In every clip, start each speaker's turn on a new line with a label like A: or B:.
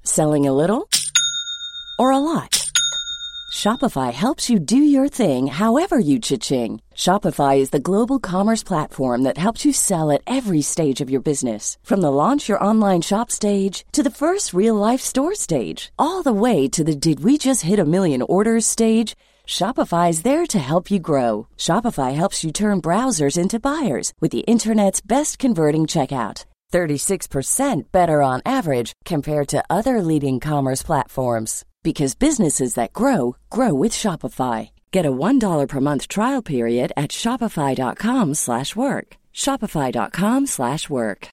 A: Selling a little or a lot? Shopify helps you do your thing however you cha-ching. Shopify is the global commerce platform that helps you sell at every stage of your business. From the launch your online shop stage to the first real-life store stage, all the way to the did we just hit a million orders stage. Shopify is there to help you grow. Shopify helps you turn browsers into buyers with the internet's best converting checkout. 36% better on average compared to other leading commerce platforms. Because businesses that grow, grow with Shopify. Get a $1 per month trial period at shopify.com/work. Shopify.com/work.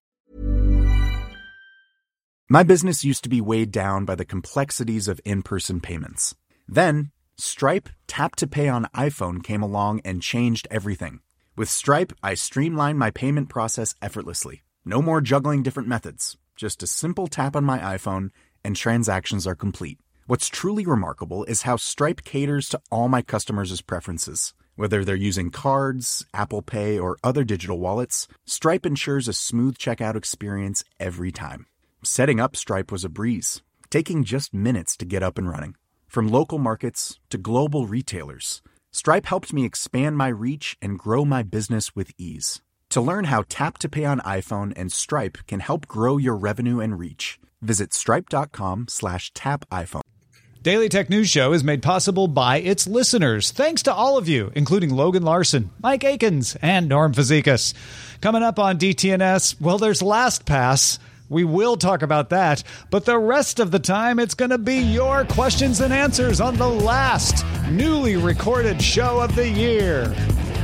B: My business used to be weighed down by the complexities of in-person payments. Then, Stripe Tap to Pay on iPhone came along and changed everything. With Stripe, I streamlined my payment process effortlessly. No more juggling different methods. Just a simple tap on my iPhone and transactions are complete. What's truly remarkable is how Stripe caters to all my customers' preferences. Whether they're using cards, Apple Pay, or other digital wallets, Stripe ensures a smooth checkout experience every time. Setting up Stripe was a breeze, taking just minutes to get up and running. From local markets to global retailers, Stripe helped me expand my reach and grow my business with ease. To learn how Tap to Pay on iPhone and Stripe can help grow your revenue and reach, visit stripe.com/tapiphone.
C: Daily Tech News Show is made possible by its listeners. Thanks to all of you, including Logan Larson, Mike Akins, and Norm Fazekas. Coming up on DTNS, well, there's LastPass. We will talk about that, but the rest of the time, it's going to be your questions and answers on the last newly recorded show of the year.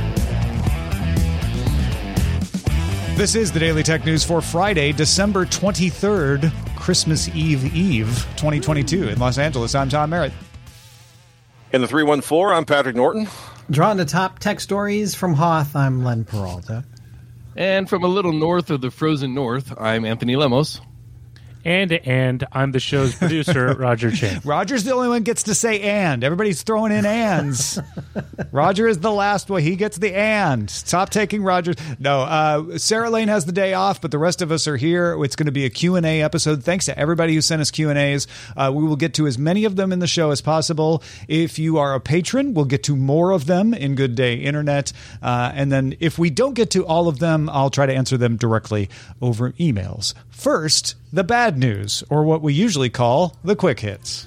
C: This is the Daily Tech News for Friday, December 23rd, Christmas Eve, 2022 in Los Angeles. I'm Tom Merritt.
D: In the 314, I'm Patrick Norton.
E: Drawing the top tech stories from Hoth, I'm Len Peralta.
F: And from a little north of the frozen north, I'm Anthony Lemos.
G: And I'm the show's producer, Roger Chang.
C: Roger's the only one who gets to say and. Everybody's throwing in ands. Roger is the last one. He gets the and. Stop taking Roger's. No, Sarah Lane has the day off, but the rest of us are here. It's going to be a Q&A episode. Thanks to everybody who sent us Q&As. We will get to as many of them in the show as possible. If you are a patron, we'll get to more of them in Good Day Internet. And then if we don't get to all of them, I'll try to answer them directly over emails. First, the bad news, or what we usually call the quick hits.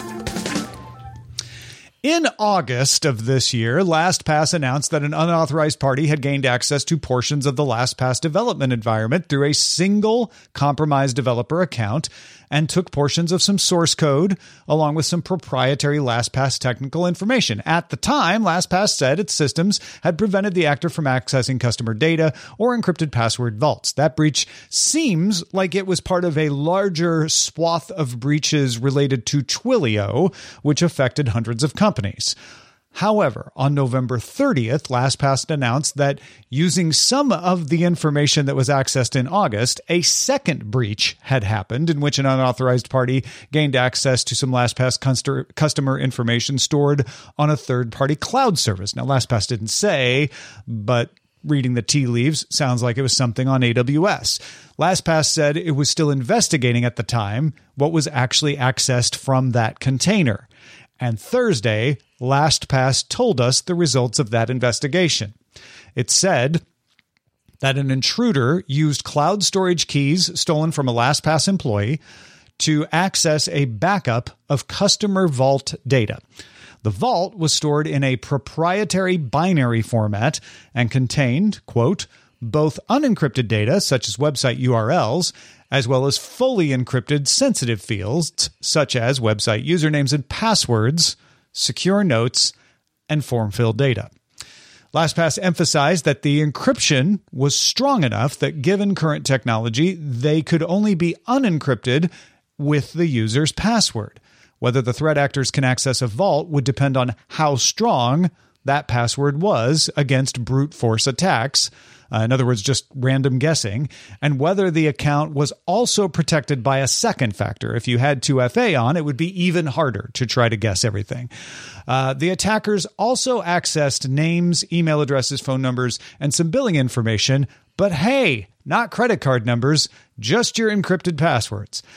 C: In August of this year, LastPass announced that an unauthorized party had gained access to portions of the LastPass development environment through a single compromised developer account and took portions of some source code along with some proprietary LastPass technical information. At the time, LastPass said its systems had prevented the actor from accessing customer data or encrypted password vaults. That breach seems like it was part of a larger swath of breaches related to Twilio, which affected hundreds of companies. However, on November 30th, LastPass announced that using some of the information that was accessed in August, a second breach had happened in which an unauthorized party gained access to some LastPass customer information stored on a third-party cloud service. Now, LastPass didn't say, but reading the tea leaves, sounds like it was something on AWS. LastPass said it was still investigating at the time what was actually accessed from that container. And Thursday, LastPass told us the results of that investigation. It said that an intruder used cloud storage keys stolen from a LastPass employee to access a backup of customer vault data. The vault was stored in a proprietary binary format and contained, quote, both unencrypted data, such as website URLs, as well as fully encrypted sensitive fields, such as website usernames and passwords, secure notes, and form-filled data. LastPass emphasized that the encryption was strong enough that given current technology, they could only be unencrypted with the user's password. Whether the threat actors can access a vault would depend on how strong that password was against brute force attacks, in other words, just random guessing, and whether the account was also protected by a second factor. If you had 2FA on, it would be even harder to try to guess everything. The attackers also accessed names, email addresses, phone numbers, and some billing information, but hey, not credit card numbers, just your encrypted passwords.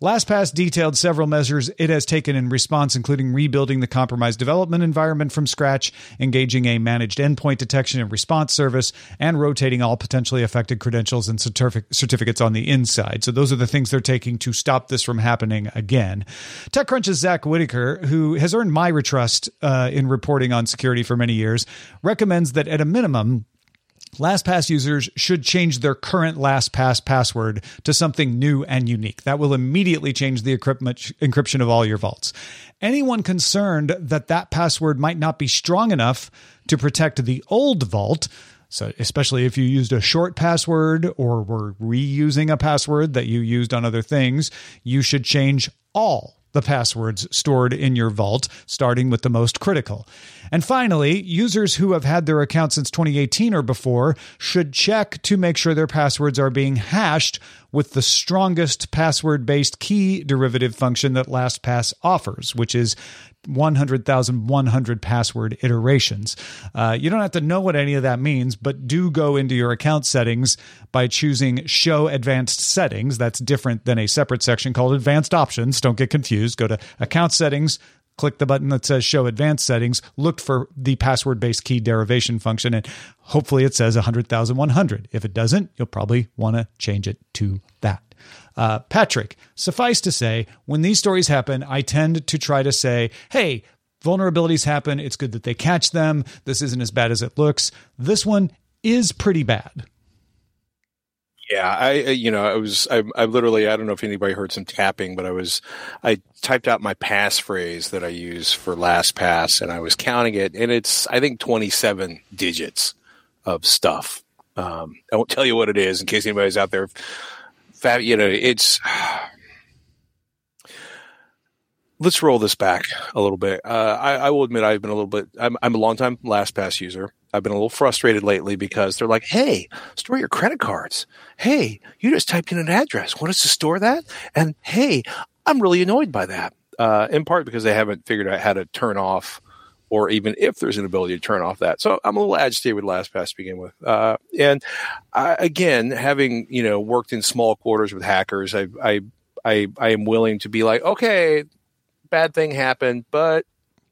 C: LastPass detailed several measures it has taken in response, including rebuilding the compromised development environment from scratch, engaging a managed endpoint detection and response service, and rotating all potentially affected credentials and certificates on the inside. So those are the things they're taking to stop this from happening again. TechCrunch's Zach Whitaker, who has earned my trust in reporting on security for many years, recommends that at a minimum, LastPass users should change their current LastPass password to something new and unique. That will immediately change the encryption of all your vaults. Anyone concerned that that password might not be strong enough to protect the old vault, so especially if you used a short password or were reusing a password that you used on other things, you should change all the passwords stored in your vault, starting with the most critical. And finally, users who have had their account since 2018 or before should check to make sure their passwords are being hashed with the strongest password-based key derivative function that LastPass offers, which is 100,100 password iterations. You don't have to know what any of that means, but do go into your account settings by choosing Show Advanced Settings. That's different than a separate section called Advanced Options. Don't get confused. Go to Account Settings, click the button that says Show Advanced Settings, look for the password-based key derivation function, and hopefully it says 100,100. If it doesn't, you'll probably want to change it to that. Patrick, suffice to say, when these stories happen, I tend to try to say, hey, vulnerabilities happen. It's good that they catch them. This isn't as bad as it looks. This one is pretty bad.
D: Yeah, I literally, I don't know if anybody heard some tapping, but I typed out my passphrase that I use for LastPass, and I was counting it, and it's, I think, 27 digits of stuff. I won't tell you what it is in case anybody's out there. It's. Let's roll this back a little bit. I will admit I've been a little bit. I'm a longtime LastPass user. I've been a little frustrated lately because they're like, "Hey, store your credit cards. Hey, you just typed in an address. Want us to store that?" And hey, I'm really annoyed by that. In part because they haven't figured out how to turn off, or even if there's an ability to turn off that. So I'm a little agitated with LastPass to begin with. And again, having worked in small quarters with hackers, I am willing to be like, okay, bad thing happened, but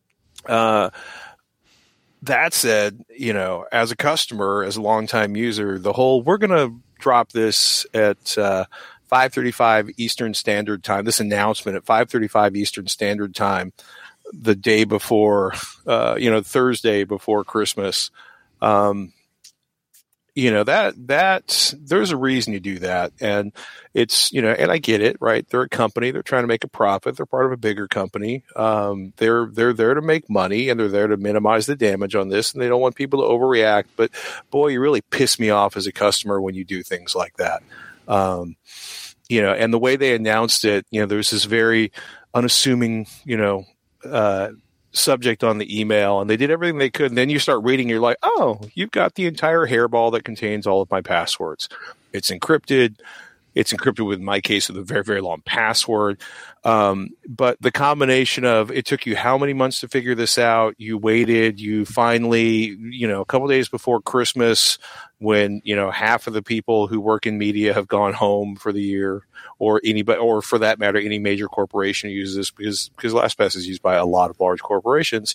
D: that said, as a customer, as a longtime user, the whole we're going to drop this at 5:35 Eastern Standard Time. This announcement at 5:35 Eastern Standard Time, the day before, Thursday before Christmas. That there's a reason you do that. And it's, and I get it, right? They're a company. They're trying to make a profit. They're part of a bigger company. They're there to make money, and they're there to minimize the damage on this. And they don't want people to overreact. But boy, you really piss me off as a customer when you do things like that. And the way they announced it, there's this very unassuming, subject on the email, and they did everything they could. And then you start reading, you're like, oh, you've got the entire hairball that contains all of my passwords. It's encrypted. It's encrypted with, in my case, with a very, very long password. But the combination of it took you how many months to figure this out? You waited, you finally, a couple of days before Christmas, when, half of the people who work in media have gone home for the year, or anybody, or for that matter, any major corporation uses this because LastPass is used by a lot of large corporations.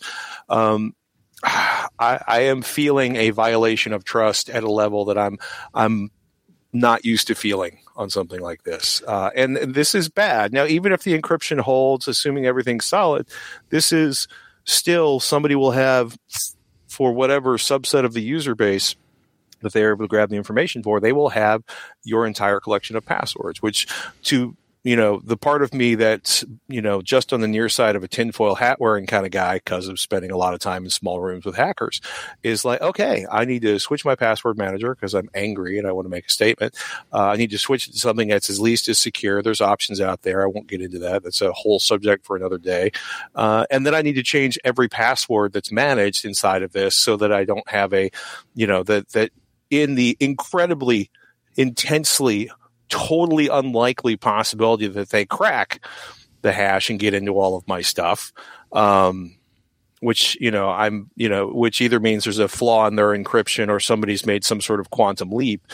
D: I am feeling a violation of trust at a level that I'm not used to feeling on something like this. And this is bad. Now, even if the encryption holds, assuming everything's solid, this is still somebody will have, for whatever subset of the user base that they're able to grab the information for, they will have your entire collection of passwords, which to, the part of me that's, just on the near side of a tinfoil hat wearing kind of guy, because of spending a lot of time in small rooms with hackers, is like, okay, I need to switch my password manager because I'm angry and I want to make a statement. I need to switch to something that's at least as secure. There's options out there. I won't get into that. That's a whole subject for another day. And then I need to change every password that's managed inside of this so that I don't have a, that in the incredibly, intensely, totally unlikely possibility that they crack the hash and get into all of my stuff, which, which either means there's a flaw in their encryption or somebody's made some sort of quantum leap.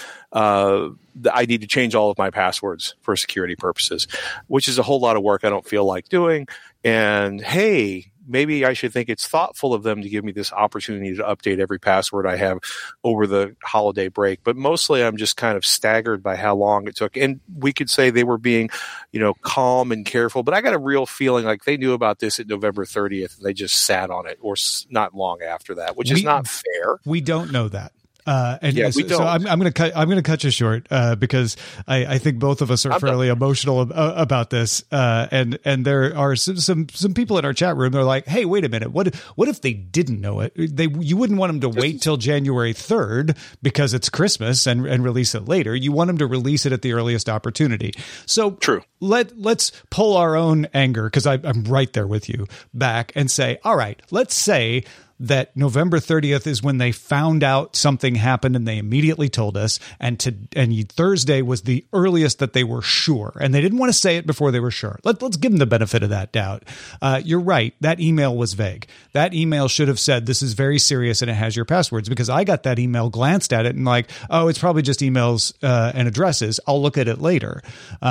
D: I need to change all of my passwords for security purposes, which is a whole lot of work I don't feel like doing. And hey, maybe I should think it's thoughtful of them to give me this opportunity to update every password I have over the holiday break. But mostly I'm just kind of staggered by how long it took. And we could say they were being, calm and careful, but I got a real feeling like they knew about this at November 30th and they just sat on it, or not long after that, which is not fair.
C: We don't know that.
D: We don't.
C: So I'm going to cut you short because I think both of us are fairly emotional about this. And there are some people in our chat room. They're like, "Hey, wait a minute. What if they didn't know it? You wouldn't want them to wait till January 3rd because it's Christmas and release it later. You want them to release it at the earliest opportunity." So
D: true.
C: Let's pull our own anger, because I'm right there with you, back and say, all right, let's say that November 30th is when they found out something happened and they immediately told us, and Thursday was the earliest that they were sure, and they didn't want to say it before they were sure. Let's give them the benefit of that doubt. You're right. That email was vague. That email should have said, this is very serious and it has your passwords, because I got that email, glanced at it, and like, oh, it's probably just emails and addresses. I'll look at it later.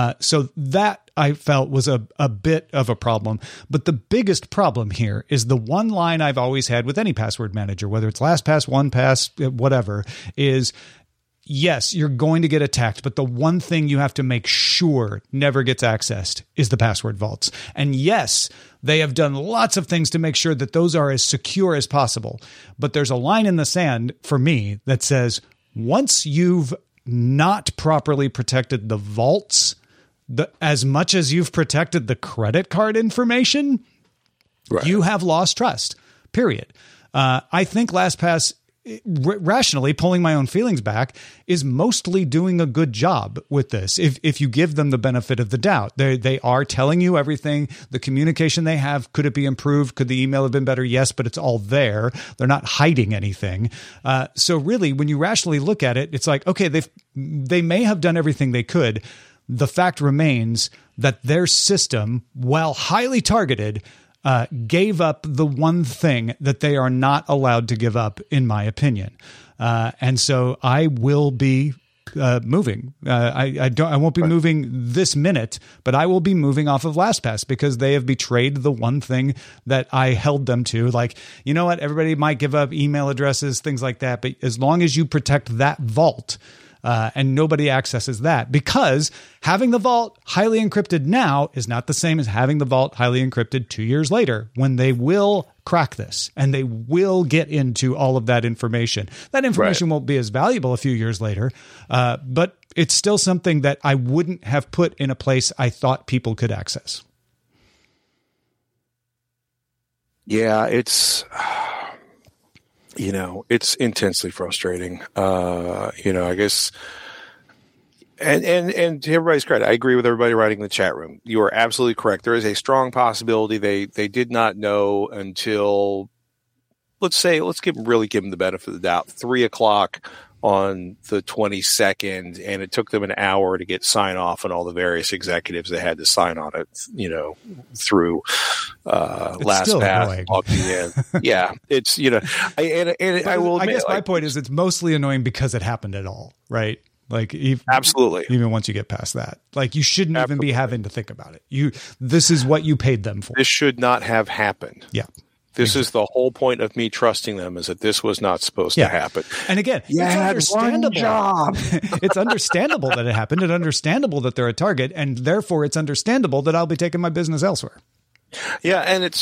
C: So that I felt was a bit of a problem. But the biggest problem here is the one line I've always had with any password manager, whether it's LastPass, OnePass, whatever, is yes, you're going to get attacked, but the one thing you have to make sure never gets accessed is the password vaults. And yes, they have done lots of things to make sure that those are as secure as possible. But there's a line in the sand for me that says, once you've not properly protected the vaults, as much as you've protected the credit card information, right, you have lost trust, period. I think LastPass, rationally, pulling my own feelings back, is mostly doing a good job with this. If you give them the benefit of the doubt, they are telling you everything. The communication they have, could it be improved? Could the email have been better? Yes, but it's all there. They're not hiding anything. So really, when you rationally look at it, it's like, okay, they may have done everything they could. The fact remains that their system, while highly targeted, gave up the one thing that they are not allowed to give up, in my opinion. And so I will be moving. I won't be moving this minute, but I will be moving off of LastPass because they have betrayed the one thing that I held them to. Like, you know what? Everybody might give up email addresses, things like that, but as long as you protect that vault, and nobody accesses that, because having the vault highly encrypted now is not the same as having the vault highly encrypted 2 years later, when they will crack this and they will get into all of that information. That information won't be as valuable a few years later, but it's still something that I wouldn't have put in a place I thought people could access.
D: Yeah, it's intensely frustrating. I guess, and to everybody's credit, I agree with everybody writing in the chat room. You are absolutely correct. There is a strong possibility they did not know until, let's give them the benefit of the doubt, 3:00 on the 22nd, and it took them an hour to get sign off on all the various executives that had to sign on it, through LastPass logging in. Yeah, it's I will admit, I guess my point is it's mostly annoying because it happened at all, right? Like, absolutely. Even once you get past that, like, you shouldn't even be having to think about it. This is what you paid them for. This should not have happened. Yeah. This is the whole point of me trusting them, is that this was not supposed to happen. And again, it's understandable. It's understandable that it happened, and understandable that they're a target, and therefore it's understandable that I'll be taking my business elsewhere. Yeah, and it's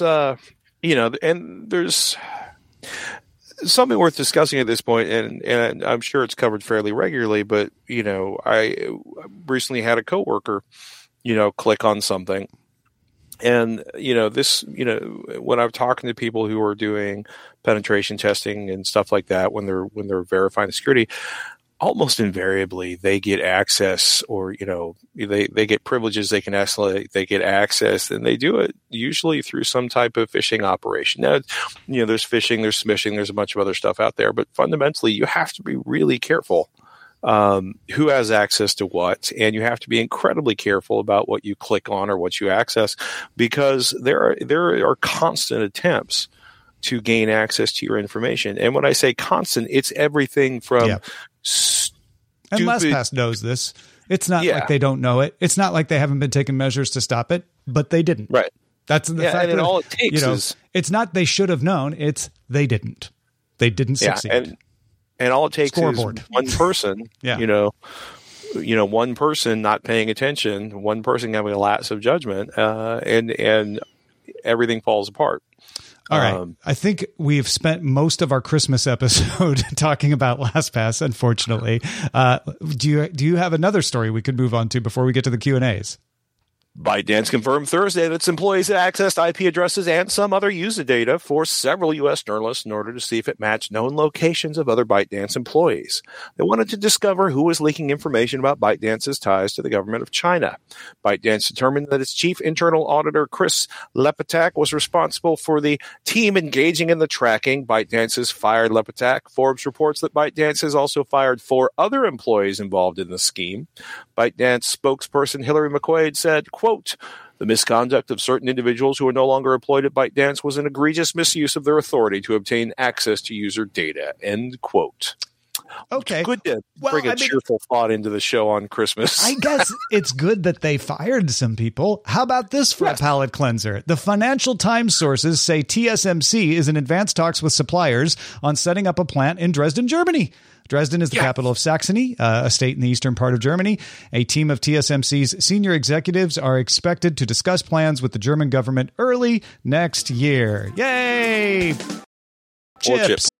D: and there's something worth discussing at this point, and I'm sure it's covered fairly regularly, but I recently had a coworker, click on something. And, when I'm talking to people who are doing penetration testing and stuff like that, when they're verifying the security, almost invariably they get access, or, they get privileges, they can escalate, they get access, and they do it usually through some type of phishing operation. Now, there's phishing, there's smishing, there's a bunch of other stuff out there, but fundamentally you have to be really careful who has access to what, and you have to be incredibly careful about what you click on or what you access, because there are constant attempts to gain access to your information. And when I say constant, it's everything from
C: and LastPass knows this. It's not like they don't know it. It's not like they haven't been taking measures to stop it, but they didn't.
D: Right.
C: That's the fact.
D: And all it takes is,
C: it's not they should have known. It's they didn't. They didn't succeed.
D: And all it takes
C: Scoreboard.
D: is one person. One person not paying attention, one person having a lapse of judgment, and everything falls apart.
C: All right. I think we've spent most of our Christmas episode talking about LastPass, unfortunately. Do you have another story we could move on to before we get to the Q&As?
D: ByteDance confirmed Thursday that its employees had accessed IP addresses and some other user data for several U.S. journalists in order to see if it matched known locations of other ByteDance employees. They wanted to discover who was leaking information about ByteDance's ties to the government of China. ByteDance determined that its chief internal auditor, Chris Lepetak, was responsible for the team engaging in the tracking. ByteDance has fired Lepetak. Forbes reports that ByteDance has also fired 4 other employees involved in the scheme. ByteDance spokesperson Hillary McQuaid said, quote, "The misconduct of certain individuals who are no longer employed at ByteDance was an egregious misuse of their authority to obtain access to user data," end quote.
C: Okay.
D: Good to bring a cheerful thought into the show on Christmas.
C: I guess it's good that they fired some people. How about this for a palate cleanser? The Financial Times sources say TSMC is in advanced talks with suppliers on setting up a plant in Dresden, Germany. Dresden is the capital of Saxony, a state in the eastern part of Germany. A team of TSMC's senior executives are expected to discuss plans with the German government early next year. Yay! Chips.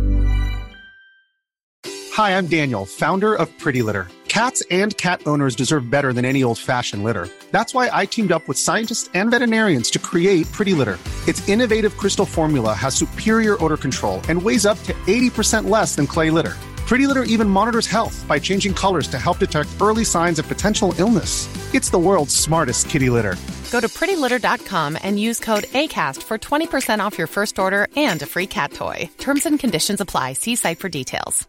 H: Hi, I'm Daniel, founder of Pretty Litter. Cats and cat owners deserve better than any old-fashioned litter. That's why I teamed up with scientists and veterinarians to create Pretty Litter. Its innovative crystal formula has superior odor control and weighs up to 80% less than clay litter. Pretty Litter even monitors health by changing colors to help detect early signs of potential illness. It's the world's smartest kitty litter.
I: Go to prettylitter.com and use code ACAST for 20% off your first order and a free cat toy. Terms and conditions apply. See site for details.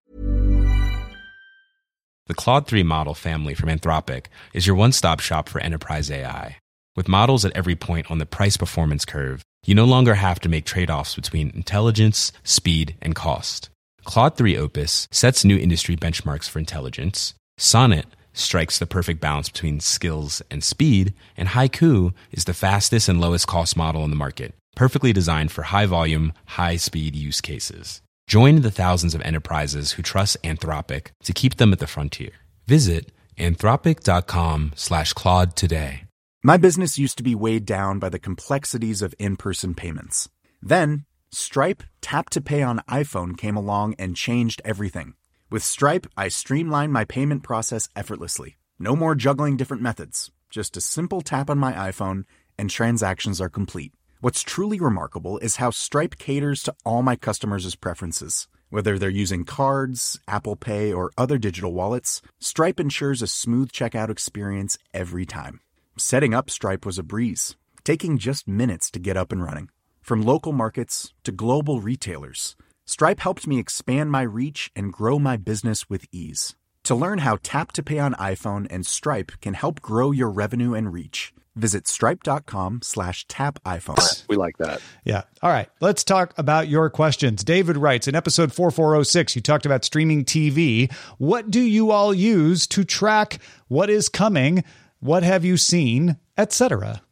J: The Claude 3 model family from Anthropic is your one-stop shop for enterprise AI. With models at every point on the price-performance curve, you no longer have to make trade-offs between intelligence, speed, and cost. Claude 3 Opus sets new industry benchmarks for intelligence, Sonnet strikes the perfect balance between skills and speed, and Haiku is the fastest and lowest cost model in the market, perfectly designed for high-volume, high-speed use cases. Join the thousands of enterprises who trust Anthropic to keep them at the frontier. Visit anthropic.com/Claude today.
B: My business used to be weighed down by the complexities of in-person payments. Then, Stripe Tap to Pay on iPhone came along and changed everything. With Stripe, I streamlined my payment process effortlessly. No more juggling different methods. Just a simple tap on my iPhone and transactions are complete. What's truly remarkable is how Stripe caters to all my customers' preferences. Whether they're using cards, Apple Pay, or other digital wallets, Stripe ensures a smooth checkout experience every time. Setting up Stripe was a breeze, taking just minutes to get up and running. From local markets to global retailers, Stripe helped me expand my reach and grow my business with ease. To learn how Tap to Pay on iPhone and Stripe can help grow your revenue and reach, visit stripe.com/tapiphone.
D: We like that.
C: Yeah. All right. Let's talk about your questions. David writes, in episode 4406, you talked about streaming TV. What do you all use to track what is coming? What have you seen, etc.?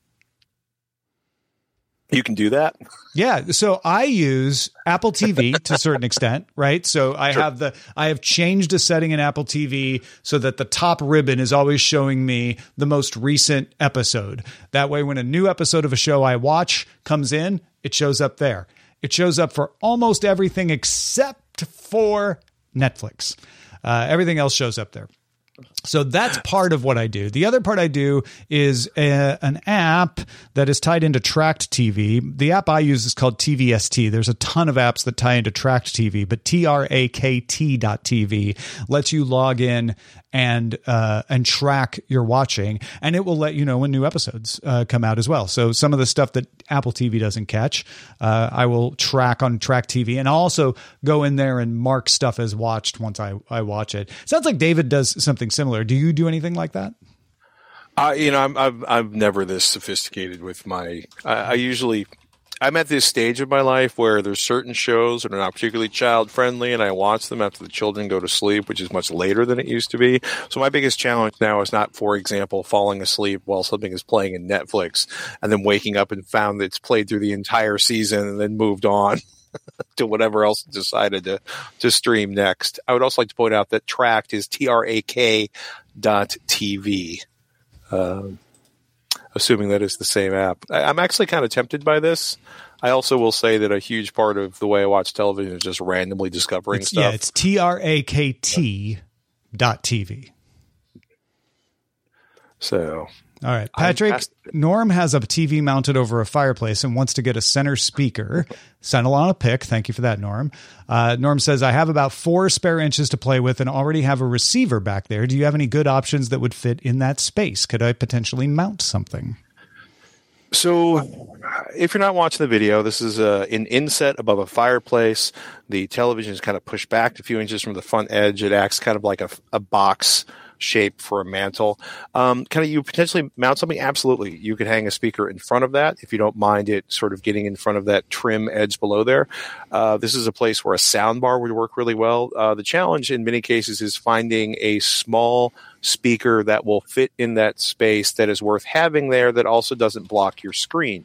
D: You can do that?
C: Yeah. So I use Apple TV to a certain extent, right? So I have changed a setting in Apple TV so that the top ribbon is always showing me the most recent episode. That way, when a new episode of a show I watch comes in, it shows up there. It shows up for almost everything except for Netflix. Everything else shows up there. So that's part of what I do. The other part I do is an app that is tied into Tracked TV. The app I use is called TVST. There's a ton of apps that tie into Tracked TV, but TRAKT.TV lets you log in and track your watching, and it will let you know when new episodes come out as well. So some of the stuff that Apple TV doesn't catch, I will track on Tracked TV, and I'll also go in there and mark stuff as watched once I watch it. Sounds like David does something similar. Do you do anything like that?
D: I'm never this sophisticated with my. I usually I'm at this stage of my life where there's certain shows that are not particularly child friendly, and I watch them after the children go to sleep, which is much later than it used to be. So my biggest challenge now is not, for example, falling asleep while something is playing in Netflix and then waking up and found that it's played through the entire season and then moved on to whatever else decided to stream next. I would also like to point out that Tracked is TRAK.TV. Assuming that is the same app. I'm actually kind of tempted by this. I also will say that a huge part of the way I watch television is just randomly discovering stuff.
C: Yeah, it's TRAKT.TV.
D: So,
C: all right, Patrick, Norm has a TV mounted over a fireplace and wants to get a center speaker. Sent along a pic. Thank you for that, Norm. Norm says, I have about 4 spare inches to play with and already have a receiver back there. Do you have any good options that would fit in that space? Could I potentially mount something?
D: So if you're not watching the video, this is an inset above a fireplace. The television is kind of pushed back a few inches from the front edge. It acts kind of like a box shape for a mantle. You potentially mount something? Absolutely. You could hang a speaker in front of that if you don't mind it sort of getting in front of that trim edge below there. This is a place where a sound bar would work really well. The challenge in many cases is finding a small speaker that will fit in that space that is worth having there that also doesn't block your screen.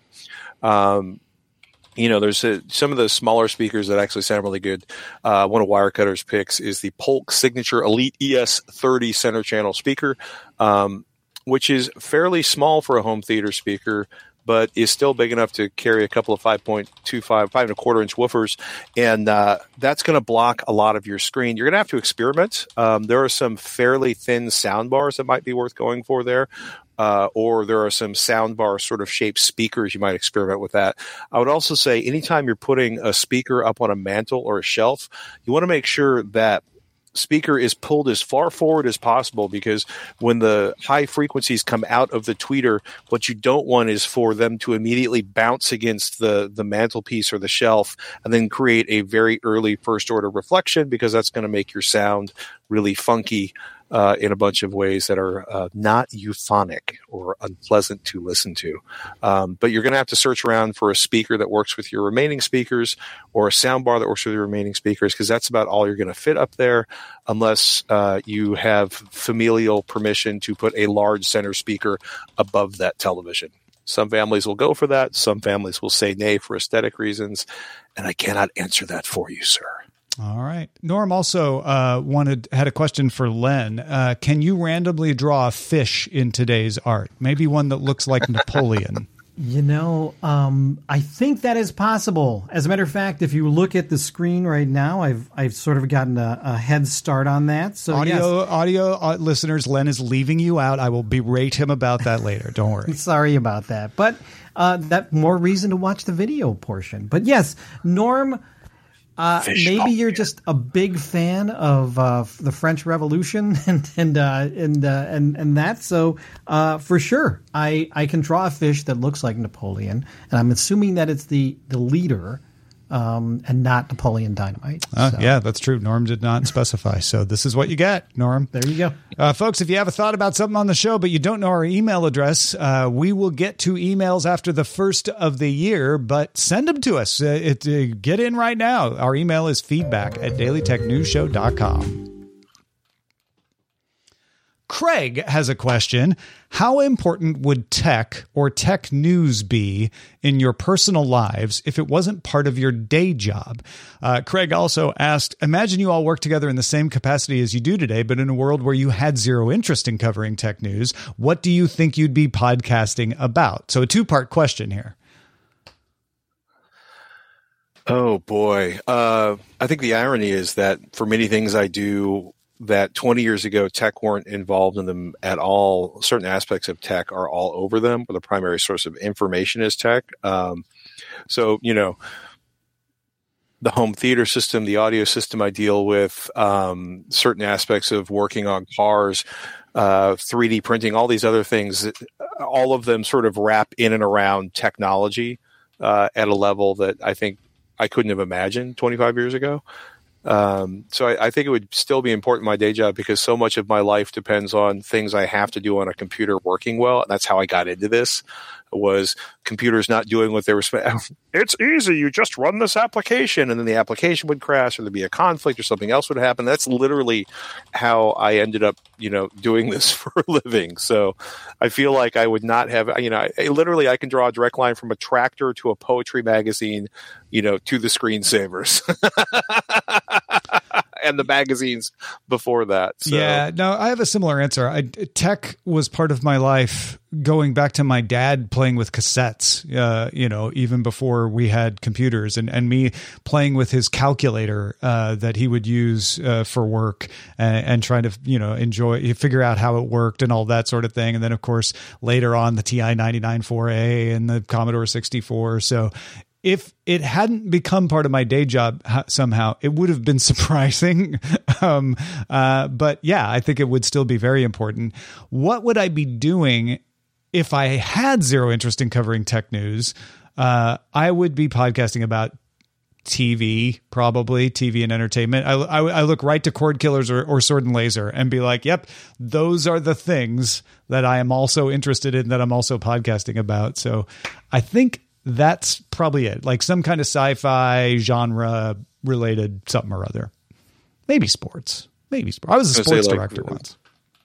D: There's some of the smaller speakers that actually sound really good. One of Wirecutter's picks is the Polk Signature Elite ES30 center channel speaker, which is fairly small for a home theater speaker, but is still big enough to carry a couple of 5.25, 5.25-inch woofers. And that's going to block a lot of your screen. You're going to have to experiment. There are some fairly thin sound bars that might be worth going for there. Or there are some soundbar sort of shaped speakers. You might experiment with that. I would also say anytime you're putting a speaker up on a mantle or a shelf, you want to make sure that speaker is pulled as far forward as possible, because when the high frequencies come out of the tweeter, what you don't want is for them to immediately bounce against the mantelpiece or the shelf and then create a very early first order reflection, because that's going to make your sound really funky in a bunch of ways that are not euphonic or unpleasant to listen to. But you're going to have to search around for a speaker that works with your remaining speakers, or a soundbar that works with your remaining speakers, because that's about all you're going to fit up there, unless you have familial permission to put a large center speaker above that television. Some families will go for that. Some families will say nay for aesthetic reasons, and I cannot answer that for you, sir.
C: All right. Norm also had a question for Len. Can you randomly draw a fish in today's art? Maybe one that looks like Napoleon.
E: I think that is possible. As a matter of fact, if you look at the screen right now, I've sort of gotten a head start on that. So
C: audio listeners, Len is leaving you out. I will berate him about that later. Don't worry.
E: Sorry about that. But that more reason to watch the video portion. But yes, Norm. Maybe you're just a big fan of the French Revolution and that. So for sure, I can draw a fish that looks like Napoleon, and I'm assuming that it's the leader and not Napoleon Dynamite.
C: Yeah, that's true. Norm did not specify. So this is what you get, Norm.
E: There you go.
C: Folks, if you have a thought about something on the show, but you don't know our email address, we will get to emails after the first of the year, but send them to us. Get in right now. Our email is feedback@dailytechnewsshow.com. Craig has a question. How important would tech or tech news be in your personal lives if it wasn't part of your day job? Craig also asked, imagine you all work together in the same capacity as you do today, but in a world where you had zero interest in covering tech news, what do you think you'd be podcasting about? So a 2-part question here.
D: Oh, boy. I think the irony is that for many things I do, that 20 years ago, tech weren't involved in them at all. Certain aspects of tech are all over them, where the primary source of information is tech. So, the home theater system, the audio system I deal with, certain aspects of working on cars, 3D printing, all these other things, all of them sort of wrap in and around technology at a level that I think I couldn't have imagined 25 years ago. So I think it would still be important in my day job, because so much of my life depends on things I have to do on a computer working well. And that's how I got into this. was computers not doing what they were supposed to. It's easy. You just run this application, and then the application would crash, or there'd be a conflict, or something else would happen. That's literally how I ended up, doing this for a living. So I feel like I would not have, I can draw a direct line from a tractor to a poetry magazine, to the screensavers. And the magazines before that. So.
C: Yeah, no, I have a similar answer. Tech was part of my life going back to my dad playing with cassettes, even before we had computers, and me playing with his calculator that he would use for work and trying to, figure out how it worked and all that sort of thing. And then, of course, later on, the TI 99.4A and the Commodore 64. So if it hadn't become part of my day job somehow, it would have been surprising. But yeah, I think it would still be very important. What would I be doing if I had zero interest in covering tech news? I would be podcasting about TV, probably TV and entertainment. I look right to Cord Killers or Sword and Laser and be like, yep, those are the things that I am also interested in, that I'm also podcasting about. So I think that's probably it. Like some kind of sci-fi genre related something or other. Maybe sports. I was a sports director once.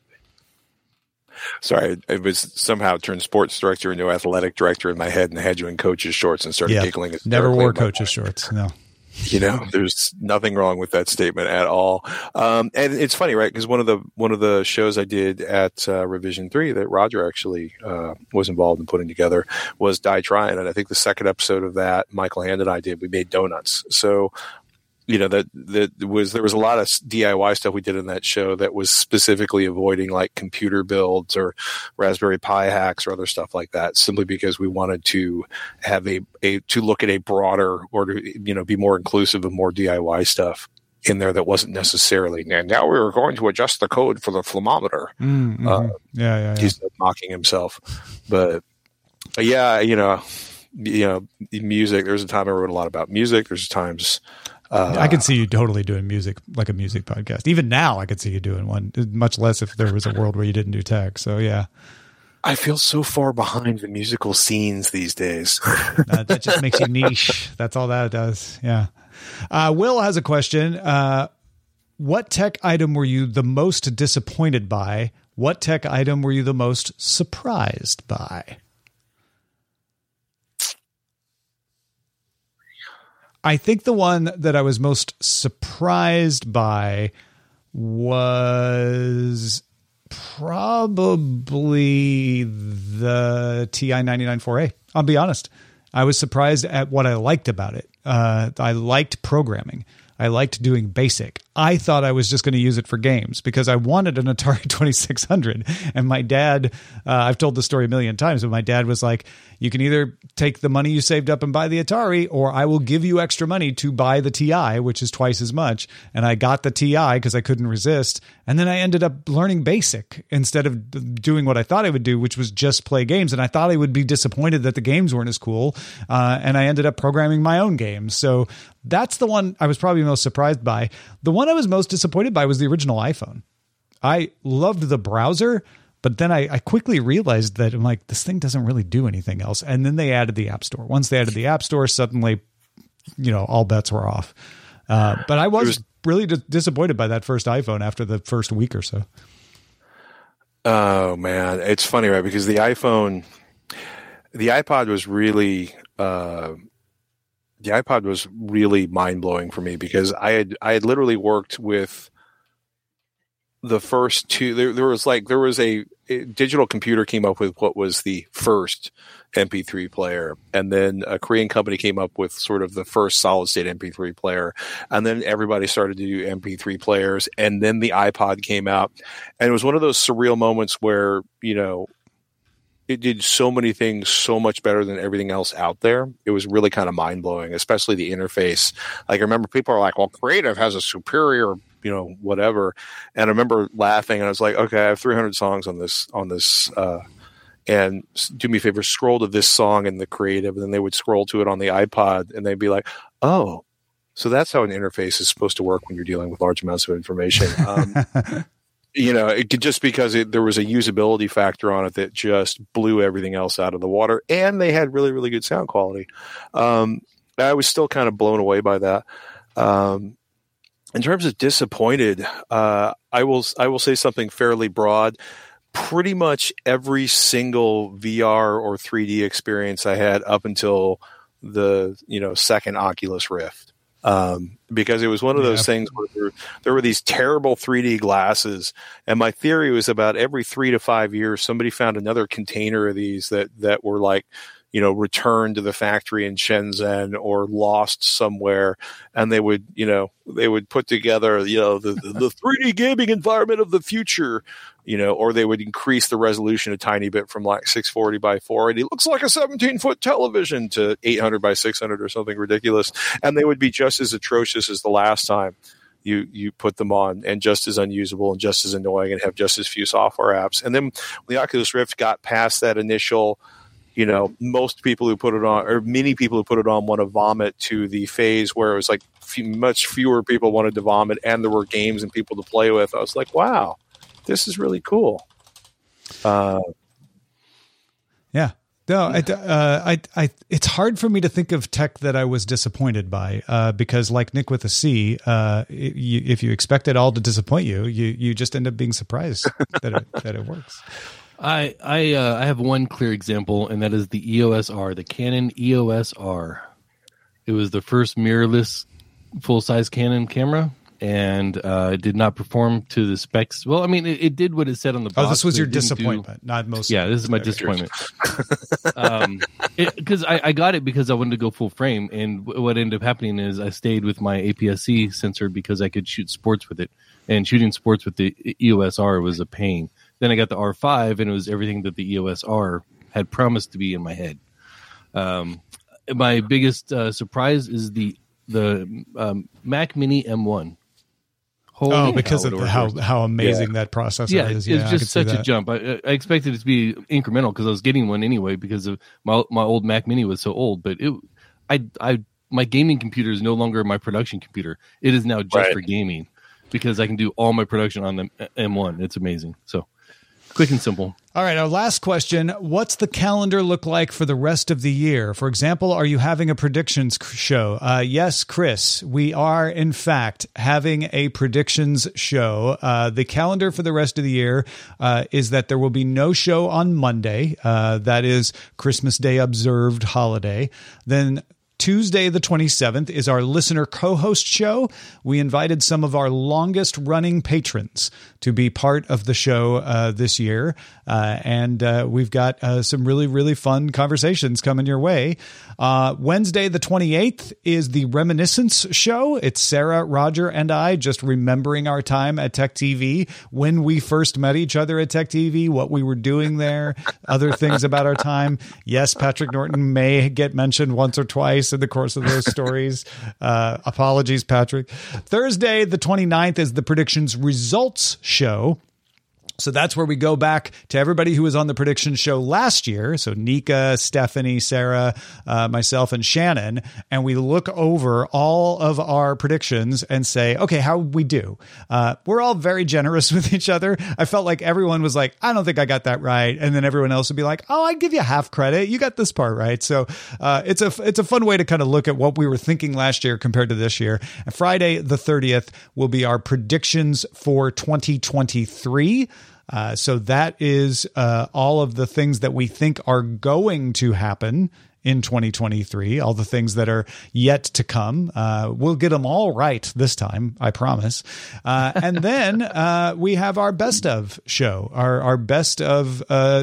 D: Sorry, it was somehow turned sports director into athletic director in my head, and had you in coach's shorts and started giggling.
C: Never wore coach's shorts. No.
D: There's nothing wrong with that statement at all. And it's funny, right? Because one of the shows I did at Revision 3 that Roger actually was involved in putting together was Die Trying. And I think the second episode of that, Michael Hand and I did, we made donuts. So, there was a lot of DIY stuff we did in that show that was specifically avoiding like computer builds or Raspberry Pi hacks or other stuff like that, simply because we wanted to have to look at a broader, or to, be more inclusive of more DIY stuff in there that wasn't necessarily, and now we were going to adjust the code for the thermometer.
C: Mm-hmm. Yeah.
D: He's mocking himself, but yeah, music. There's a time I wrote a lot about music. There's times.
C: I could see you totally doing music, like a music podcast. Even now, I could see you doing one, much less if there was a world where you didn't do tech. So, yeah.
D: I feel so far behind the musical scenes these days.
C: That just makes you niche. That's all that does. Yeah. Will has a question. What tech item were you the most disappointed by? What tech item were you the most surprised by? I think the one that I was most surprised by was probably the TI 99.4A. I'll be honest. I was surprised at what I liked about it. I liked programming. I liked doing BASIC. I thought I was just going to use it for games because I wanted an Atari 2600. And my dad, I've told the story a million times, but my dad was like, you can either take the money you saved up and buy the Atari, or I will give you extra money to buy the TI, which is twice as much. And I got the TI because I couldn't resist. And then I ended up learning BASIC instead of doing what I thought I would do, which was just play games. And I thought I would be disappointed that the games weren't as cool. And I ended up programming my own games. So that's the one I was probably most surprised by. The one I was most disappointed by was the original iPhone. I loved the browser, but then I quickly realized that I'm like, this thing doesn't really do anything else. And then they added the App Store. Once they added the App Store, suddenly, all bets were off. But I was really disappointed by that first iPhone after the first week or so.
D: Oh man, it's funny, right? Because the iPod was really mind blowing for me, because I had literally worked with the first two. There was a digital computer came up with what was the first MP3 player, and then a Korean company came up with sort of the first solid state MP3 player, and then everybody started to do MP3 players, and then the iPod came out, and it was one of those surreal moments where it did so many things so much better than everything else out there. It was really kind of mind blowing, especially the interface. Like, I remember people are like, well, Creative has a superior, whatever. And I remember laughing, and I was like, okay, I have 300 songs on this, and do me a favor, scroll to this song in the Creative. And then they would scroll to it on the iPod, and they'd be like, oh, so that's how an interface is supposed to work when you're dealing with large amounts of information. it could just because there was a usability factor on it that just blew everything else out of the water, and they had really, really good sound quality. I was still kind of blown away by that. In terms of disappointed, I will say something fairly broad. Pretty much every single VR or 3D experience I had up until the second Oculus Rift, because it was one of those things where there were these terrible 3D glasses, and my theory was about every 3 to 5 years somebody found another container of these that were like returned to the factory in Shenzhen or lost somewhere, and they would put together the 3D gaming environment of the future, or they would increase the resolution a tiny bit from like 640 by 480. It looks like a 17-foot television to 800 by 600 or something ridiculous, and they would be just as atrocious as the last time you put them on, and just as unusable and just as annoying, and have just as few software apps. And then when the Oculus Rift got past that initial, most people who put it on, or many people who put it on, want to vomit, to the phase where it was like much fewer people wanted to vomit, and there were games and people to play with. I was like, wow, this is really cool.
C: Yeah. No, it's hard for me to think of tech that I was disappointed by, because like Nick with a C, if you expect it all to disappoint you, you just end up being surprised that it works.
F: I have one clear example, and that is the EOS R, the Canon EOS R. It was the first mirrorless full-size Canon camera, and it did not perform to the specs. Well, I mean, it did what it said on the box.
C: Oh, this was your disappointment, not most.
F: Yeah, this is my disappointment. Because I got it because I wanted to go full frame, and what ended up happening is I stayed with my APS-C sensor because I could shoot sports with it, and shooting sports with the EOS R was a pain. Then I got the R5, and it was everything that the EOS R had promised to be in my head. My biggest surprise is the Mac Mini M1. Holy
C: because of how amazing that processor is.
F: Yeah, it's just such a jump. I expected it to be incremental because I was getting one anyway because of my old Mac Mini was so old. But my gaming computer is no longer my production computer. It is now just for gaming because I can do all my production on the M1. It's amazing. So. Quick and simple.
C: All right, our last question. What's the calendar look like for the rest of the year? For example, are you having a predictions show? Yes, Chris, we are, in fact, having a predictions show. The calendar for the rest of the year is that there will be no show on Monday. That is Christmas Day observed holiday. Then Tuesday, the 27th, is our listener co-host show. We invited some of our longest running patrons to be part of the show this year. And we've got some really, really fun conversations coming your way. Wednesday, the 28th, is the Reminiscence show. It's Sarah, Roger, and I just remembering our time at Tech TV, when we first met each other at Tech TV, what we were doing there, other things about our time. Yes, Patrick Norton may get mentioned once or twice in the course of those stories. Apologies, Patrick. Thursday, the 29th, is the Predictions Results show. So that's where we go back to everybody who was on the prediction show last year. So Nika, Stephanie, Sarah, myself, and Shannon. And we look over all of our predictions and say, okay, how we do? We're all very generous with each other. I felt like everyone was like, I don't think I got that right. And then everyone else would be like, oh, I'd give you half credit. You got this part right. So it's a fun way to kind of look at what we were thinking last year compared to this year. And Friday, the 30th, will be our predictions for 2023. So that is all of the things that we think are going to happen in 2023, all the things that are yet to come. We'll get them all right this time, I promise. And then we have our best of show, our best of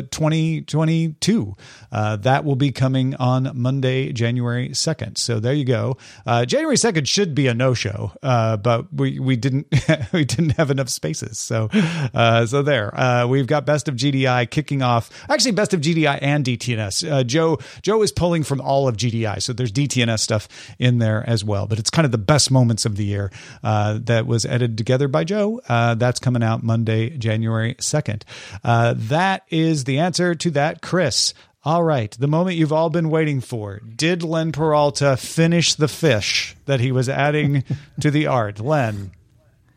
C: 2022. That will be coming on Monday, January 2nd. So there you go. January 2nd should be a no-show, but we didn't have enough spaces. So there. We've got best of GDI kicking off. Actually, best of GDI and DTNS. Joe is pulling from all of GDI, so there's DTNS stuff in there as well. But it's kind of the best moments of the year that was edited together by Joe. That's coming out Monday, January 2nd. That is the answer to that, Chris. All right, the moment you've all been waiting for. Did Len Peralta finish the fish that he was adding to the art? Len.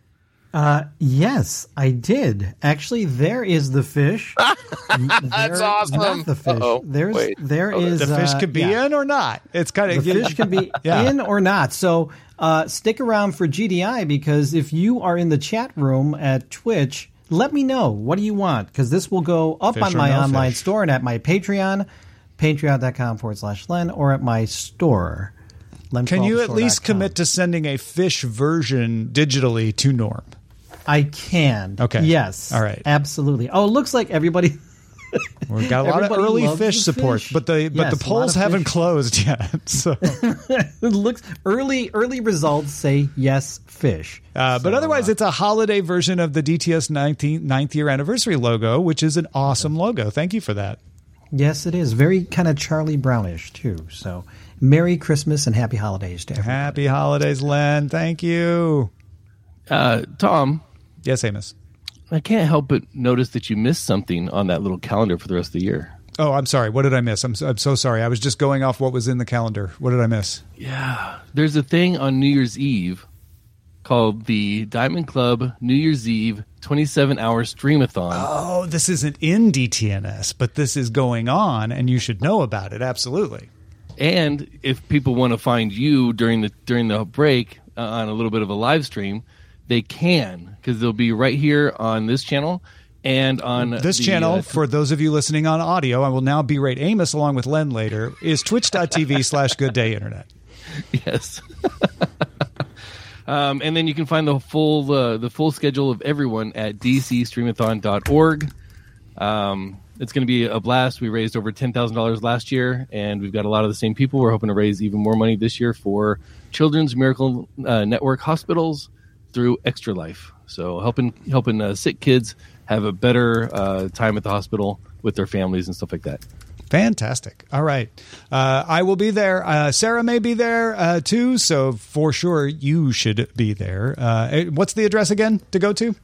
E: Yes, I did. Actually, there is the fish.
D: That's awesome.
E: Not the fish. There is
C: the fish could be in or not. It's kind of
E: the fish can be in or not. So stick around for GDI, because if you are in the chat room at Twitch, let me know. What do you want? Because this will go up on my online store and at my Patreon, patreon.com/Len, or at my store.
C: Can you at least commit to sending a fish version digitally to Norm?
E: I can.
C: Okay.
E: Yes.
C: All right.
E: Absolutely. Oh, it looks like everybody.
C: We've got a lot of early fish support, but the polls haven't closed yet. So
E: it looks early results say yes, fish.
C: But otherwise, it's a holiday version of the DTS 9th year anniversary logo, which is an awesome logo. Thank you for that.
E: Yes, it is. Very kind of Charlie Brownish, too. So Merry Christmas and Happy Holidays to everyone.
C: Happy Holidays, Len. Thank you.
F: Tom.
C: Yes, Amos.
F: I can't help but notice that you missed something on that little calendar for the rest of the year.
C: Oh, I'm sorry. What did I miss? I'm so sorry. I was just going off what was in the calendar. What did I miss?
F: Yeah. There's a thing on New Year's Eve called the Diamond Club New Year's Eve 27-hour streamathon.
C: Oh, this isn't in DTNS, but this is going on, and you should know about it. Absolutely.
F: And if people want to find you during the break on a little bit of a live stream, they can, because they'll be right here on this channel and on
C: this channel. For those of you listening on audio, I will now berate Amos along with Len later, is twitch.tv/gooddayinternet.
F: Yes. And then you can find the full schedule of everyone at dcstreamathon.org. It's going to be a blast. We raised over $10,000 last year, and we've got a lot of the same people. We're hoping to raise even more money this year for Children's Miracle Network hospitals through Extra Life. So helping sick kids have a better time at the hospital with their families and stuff like that.
C: Fantastic. All right. I will be there. Sarah may be there too, so for sure you should be there. What's the address again to go to?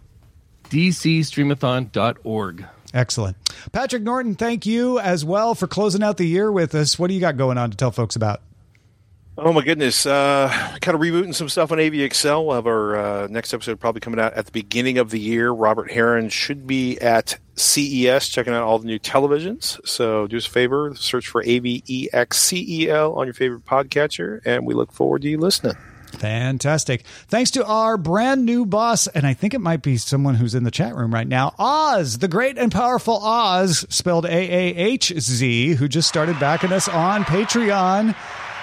F: dcstreamathon.org.
C: Excellent. Patrick Norton, thank you as well for closing out the year with us. What do you got going on to tell folks about?
D: Oh, my goodness. Kind of rebooting some stuff on AVXL. We'll have our next episode probably coming out at the beginning of the year. Robert Heron should be at CES checking out all the new televisions. So do us a favor, search for AVEXCEL on your favorite podcatcher, and we look forward to you listening.
C: Fantastic. Thanks to our brand new boss, and I think it might be someone who's in the chat room right now, Oz, the great and powerful Oz, spelled AAHZ, who just started backing us on Patreon.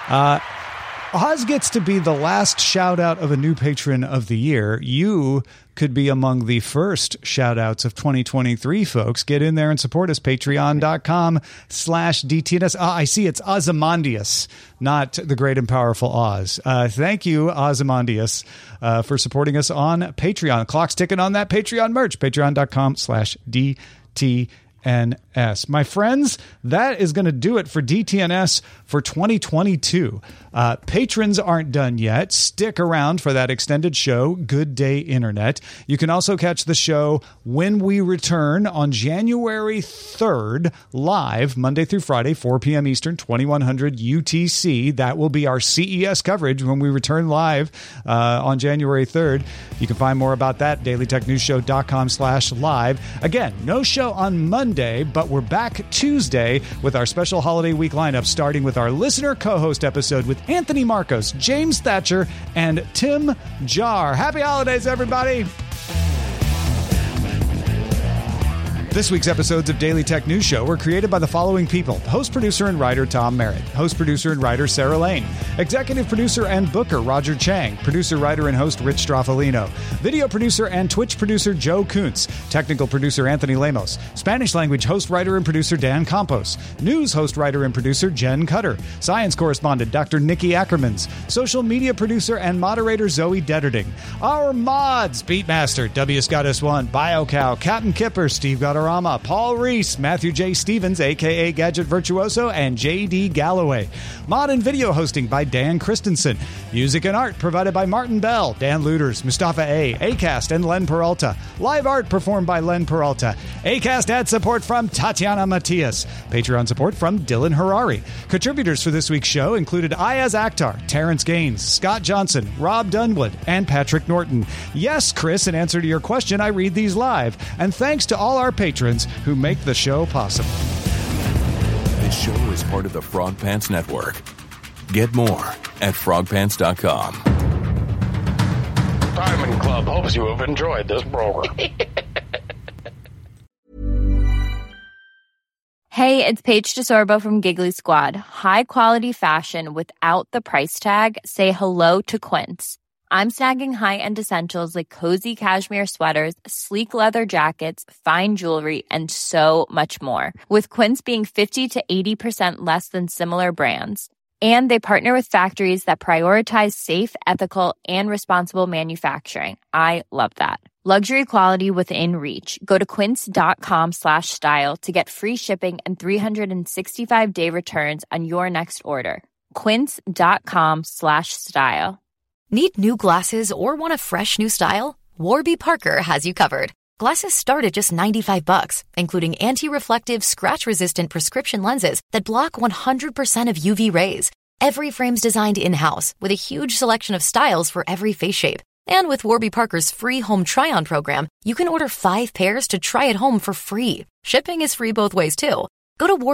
C: Oz gets to be the last shout out of a new patron of the year. You could be among the first shout outs of 2023, folks. Get in there and support us. Patreon.com/DTNS. I see it's Ozymandias, not the great and powerful Oz. Thank you, Ozymandias, for supporting us on Patreon. Clock's ticking on that Patreon merch. Patreon.com/DTNS. My friends, that is going to do it for DTNS for 2022. Patrons aren't done yet. Stick around for that extended show, Good Day Internet. You can also catch the show when we return on January 3rd, live, Monday through Friday, 4 p.m. Eastern, 2100 UTC. That will be our CES coverage when we return live on January 3rd. You can find more about that, dailytechnewsshow.com/live. Again, no show on Monday, but we're back Tuesday with our special holiday week lineup, starting with our listener co-host episode with Anthony Marcos, James Thatcher, and Tim Jar. Happy holidays, everybody! This week's episodes of Daily Tech News Show were created by the following people. Host, producer, and writer Tom Merritt. Host, producer, and writer Sarah Lane. Executive producer and booker Roger Chang. Producer, writer, and host Rich Straffolino. Video producer and Twitch producer Joe Kuntz. Technical producer Anthony Lemos. Spanish language host, writer, and producer Dan Campos. News host, writer, and producer Jen Cutter. Science correspondent Dr. Nikki Ackermans. Social media producer and moderator Zoe Detterding. Our mods, Beatmaster, W. Scott S1, BioCow, Captain Kipper, Steve Goddard, Gadgetorama, Paul Reese, Matthew J. Stevens, a.k.a. Gadget Virtuoso, and J.D. Galloway. Mod and video hosting by Dan Christensen. Music and art provided by Martin Bell, Dan Luders, Mustafa A., Acast, and Len Peralta. Live art performed by Len Peralta. Acast ad support from Tatiana Matias. Patreon support from Dylan Harari. Contributors for this week's show included Ayaz Akhtar, Terrence Gaines, Scott Johnson, Rob Dunwood, and Patrick Norton. Yes, Chris, in answer to your question, I read these live. And thanks to all our patrons who make the show possible.
K: This show is part of the Frog Pants Network. Get more at frogpants.com.
L: Diamond Club hopes you have enjoyed this program.
M: Hey, it's Paige DeSorbo from Giggly Squad. High quality fashion without the price tag. Say hello to Quince. I'm snagging high-end essentials like cozy cashmere sweaters, sleek leather jackets, fine jewelry, and so much more. With Quince being 50 to 80% less than similar brands. And they partner with factories that prioritize safe, ethical, and responsible manufacturing. I love that. Luxury quality within reach. Go to quince.com/style to get free shipping and 365-day returns on your next order. Quince.com/style.
N: Need new glasses or want a fresh new style? Warby Parker has you covered. Glasses start at just $95, including anti-reflective, scratch-resistant prescription lenses that block 100% of UV rays. Every frame's designed in-house with a huge selection of styles for every face shape. And with Warby Parker's free home try-on program, you can order 5 pairs to try at home for free. Shipping is free both ways, too. Go to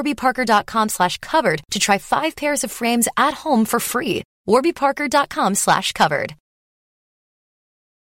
N: warbyparker.com/covered to try 5 pairs of frames at home for free. warbyparker.com/covered.